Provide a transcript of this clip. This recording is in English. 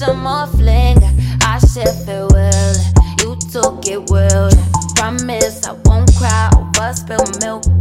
some more fling. I said farewell, you took it well. Promise I won't cry over spilled milk.